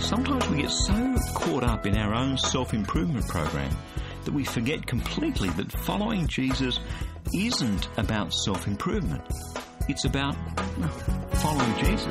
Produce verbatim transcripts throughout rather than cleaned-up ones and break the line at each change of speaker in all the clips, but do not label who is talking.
Sometimes we get so caught up in our own self-improvement program that we forget completely that following Jesus isn't about self-improvement. It's about well, following Jesus.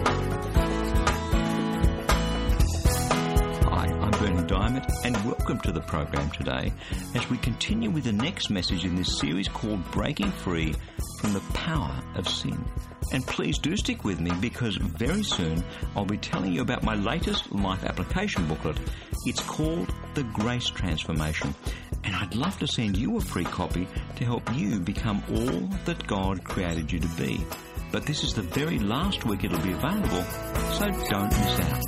Hi, I'm Bernie Diamond, and welcome to the program today as we continue with the next message in this series called Breaking Free from the Power of Sin. And please do stick with me, because very soon I'll be telling you about my latest life application booklet. It's called The Grace Transformation, and I'd love to send you a free copy to help you become all that God created you to be. But this is the very last week it'll be available, so don't miss out.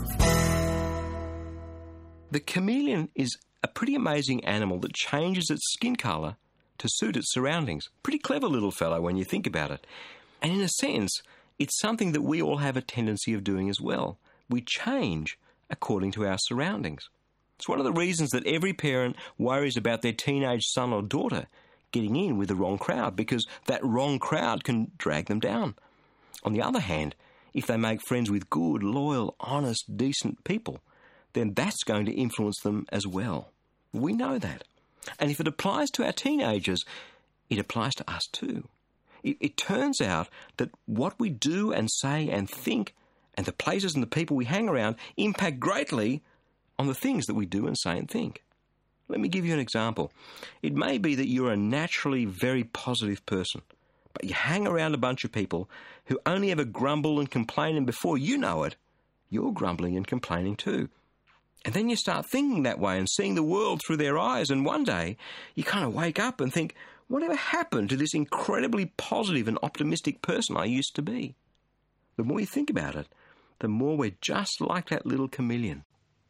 The chameleon is a pretty amazing animal that changes its skin colour to suit its surroundings. Pretty clever little fellow when you think about it. And in a sense, it's something that we all have a tendency of doing as well. We change according to our surroundings. It's one of the reasons that every parent worries about their teenage son or daughter getting in with the wrong crowd, because that wrong crowd can drag them down. On the other hand, if they make friends with good, loyal, honest, decent people, then that's going to influence them as well. We know that. And if it applies to our teenagers, it applies to us too. It, it turns out that what we do and say and think, and the places and the people we hang around, impact greatly on the things that we do and say and think. Let me give you an example. It may be that you're a naturally very positive person, but you hang around a bunch of people who only ever grumble and complain, and before you know it, you're grumbling and complaining too. And then you start thinking that way and seeing the world through their eyes, and one day you kind of wake up and think, whatever happened to this incredibly positive and optimistic person I used to be? The more you think about it, the more we're just like that little chameleon.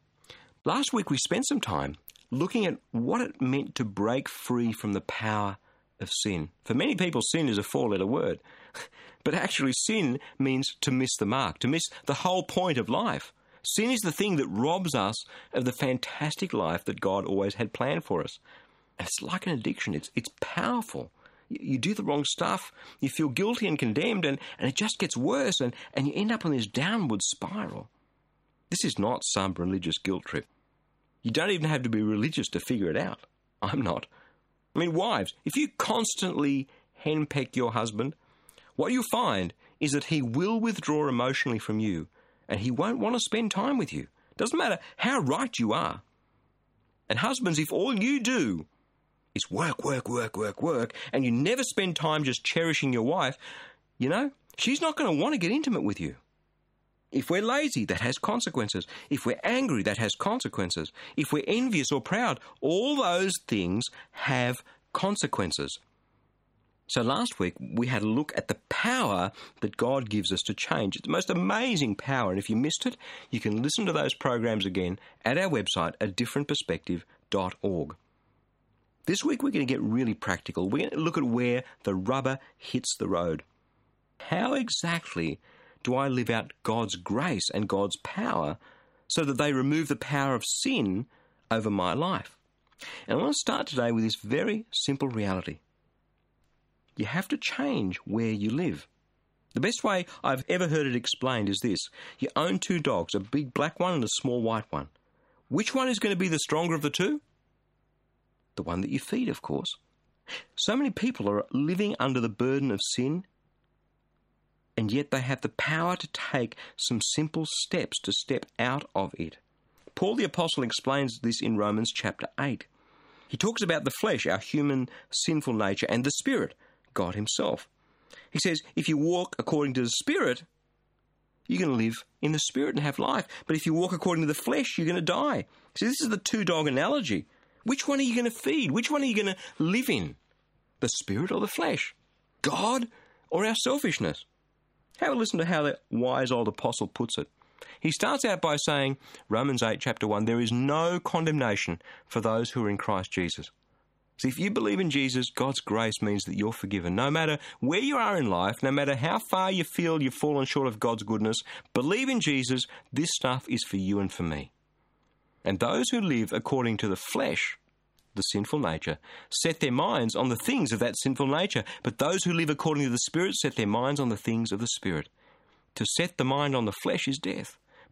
Last week we spent some time looking at what it meant to break free from the power of sin. For many people, sin is a four-letter word. But actually sin means to miss the mark, to miss the whole point of life. Sin is the thing that robs us of the fantastic life that God always had planned for us. And it's like an addiction. It's it's powerful. You, you do the wrong stuff, you feel guilty and condemned, and, and it just gets worse, and, and you end up on this downward spiral. This is not some religious guilt trip. You don't even have to be religious to figure it out. I'm not. I mean, wives, if you constantly henpeck your husband, what you'll find is that he will withdraw emotionally from you, and he won't want to spend time with you. Doesn't matter how right you are. And husbands, if all you do is work, work, work, work, work, and you never spend time just cherishing your wife, you know, she's not going to want to get intimate with you. If we're lazy, that has consequences. If we're angry, that has consequences. If we're envious or proud, all those things have consequences. So last week, we had a look at the power that God gives us to change. It's the most amazing power, and if you missed it, you can listen to those programs again at our website, a different perspective dot org. This week, we're going to get really practical. We're going to look at where the rubber hits the road. How exactly do I live out God's grace and God's power so that they remove the power of sin over my life? And I want to start today with this very simple reality. You have to change where you live. The best way I've ever heard it explained is this. You own two dogs, a big black one and a small white one. Which one is going to be the stronger of the two? The one that you feed, of course. So many people are living under the burden of sin, and yet they have the power to take some simple steps to step out of it. Paul the Apostle explains this in Romans chapter eight. He talks about the flesh, our human sinful nature, and the Spirit, God himself. He says, if you walk according to the Spirit, you're going to live in the Spirit and have life. But if you walk according to the flesh, you're going to die. See, this is the two-dog analogy. Which one are you going to feed? Which one are you going to live in? The Spirit or the flesh? God or our selfishness? Have a listen to how the wise old apostle puts it. He starts out by saying, Romans eight, chapter one, there is no condemnation for those who are in Christ Jesus. See, if you believe in Jesus, God's grace means that you're forgiven. No matter where you are in life, no matter how far you feel you've fallen short of God's goodness, believe in Jesus, this stuff is for you and for me. And those who live according to the flesh, the sinful nature, set their minds on the things of that sinful nature. But those who live according to the Spirit set their minds on the things of the Spirit. To set the mind on the flesh is death,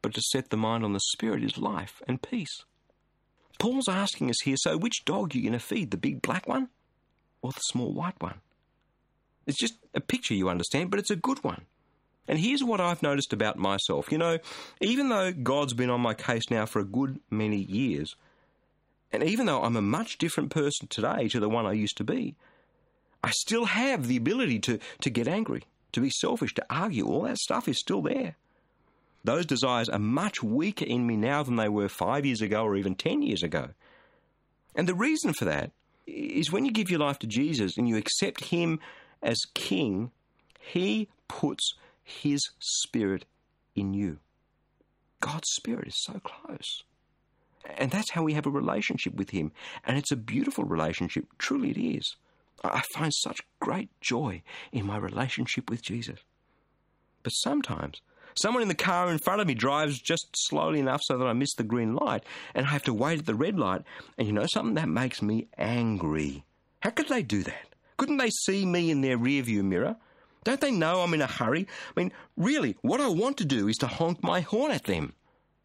but to set the mind on the Spirit is life and peace. Paul's asking us here, so which dog are you going to feed, the big black one or the small white one? It's just a picture, you understand, but it's a good one. And here's what I've noticed about myself. You know, even though God's been on my case now for a good many years, and even though I'm a much different person today to the one I used to be, I still have the ability to, to get angry, to be selfish, to argue. All that stuff is still there. Those desires are much weaker in me now than they were five years ago or even ten years ago. And the reason for that is when you give your life to Jesus and you accept him as King, he puts his Spirit in you. God's Spirit is so close. And that's how we have a relationship with him. And it's a beautiful relationship. Truly it is. I find such great joy in my relationship with Jesus. But sometimes someone in the car in front of me drives just slowly enough so that I miss the green light and I have to wait at the red light. And you know something? That makes me angry. How could they do that? Couldn't they see me in their rearview mirror? Don't they know I'm in a hurry? I mean, really, what I want to do is to honk my horn at them.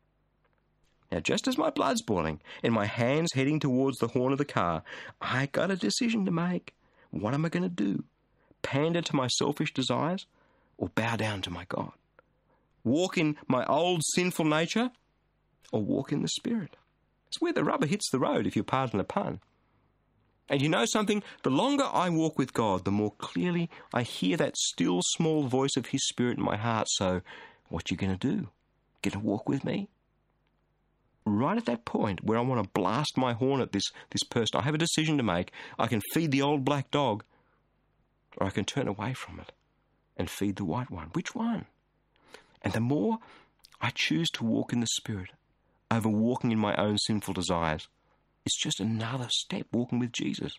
Now, just as my blood's boiling and my hand's heading towards the horn of the car, I got a decision to make. What am I going to do? Pander to my selfish desires or bow down to my God? Walk in my old sinful nature or walk in the Spirit? It's where the rubber hits the road, if you pardon the pun. And you know something? The longer I walk with God, the more clearly I hear that still small voice of his Spirit in my heart. So, what you going to do? Get to walk with me? Right at that point where I want to blast my horn at this, this person, I have a decision to make. I can feed the old black dog, or I can turn away from it and feed the white one. Which one? And the more I choose to walk in the Spirit over walking in my own sinful desires, it's just another step walking with Jesus.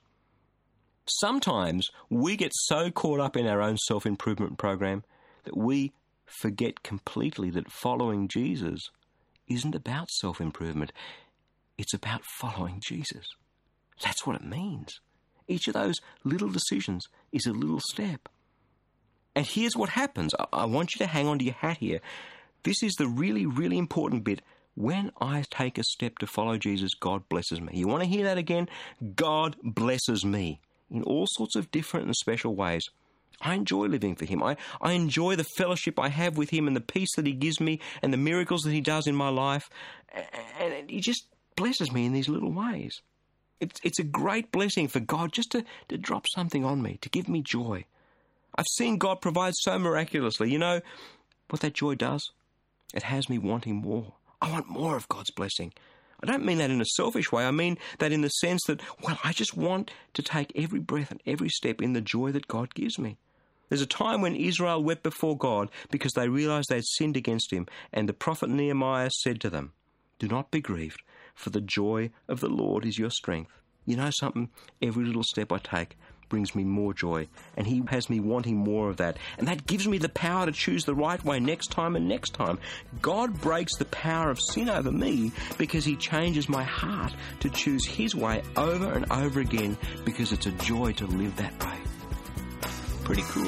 Sometimes we get so caught up in our own self-improvement program that we forget completely that following Jesus isn't about self-improvement. It's about following Jesus. That's what it means. Each of those little decisions is a little step. And here's what happens. I want you to hang on to your hat here. This is the really, really important bit. When I take a step to follow Jesus, God blesses me. You want to hear that again? God blesses me in all sorts of different and special ways. I enjoy living for him. I, I enjoy the fellowship I have with him and the peace that he gives me and the miracles that he does in my life. And he just blesses me in these little ways. It's, it's a great blessing for God just to, to drop something on me, to give me joy. I've seen God provide so miraculously. You know what that joy does? It has me wanting more. I want more of God's blessing. I don't mean that in a selfish way. I mean that in the sense that, well, I just want to take every breath and every step in the joy that God gives me. There's a time when Israel wept before God because they realized they had sinned against him, and the prophet Nehemiah said to them, "Do not be grieved, for the joy of the Lord is your strength." You know something? Every little step I take brings me more joy, and he has me wanting more of that. And that gives me the power to choose the right way next time and next time. God breaks the power of sin over me because he changes my heart to choose his way over and over again because it's a joy to live that way. Pretty cool.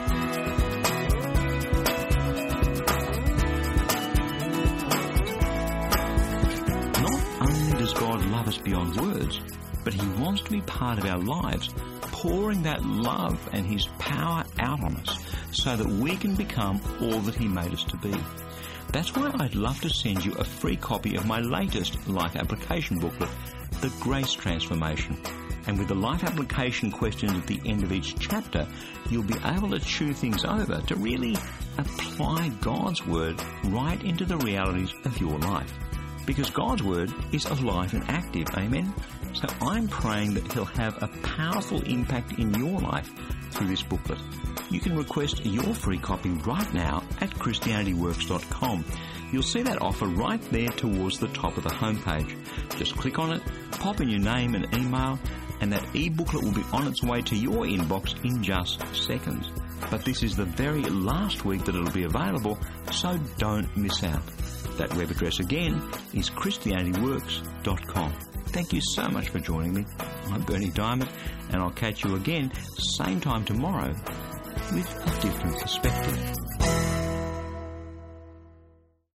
Not only does God love us beyond words, but he wants to be part of our lives, pouring that love and his power out on us so that we can become all that he made us to be. That's why I'd love to send you a free copy of my latest life application booklet, The Grace Transformation. And with the life application questions at the end of each chapter, you'll be able to chew things over to really apply God's word right into the realities of your life. Because God's word is alive and active, amen? So I'm praying that he'll have a powerful impact in your life through this booklet. You can request your free copy right now at Christianity Works dot com. You'll see that offer right there towards the top of the homepage. Just click on it, pop in your name and email, and that e-booklet will be on its way to your inbox in just seconds. But this is the very last week that it'll be available, so don't miss out. That web address again is Christianity Works dot com. Thank you so much for joining me. I'm Bernie Diamond, and I'll catch you again same time tomorrow with a different perspective.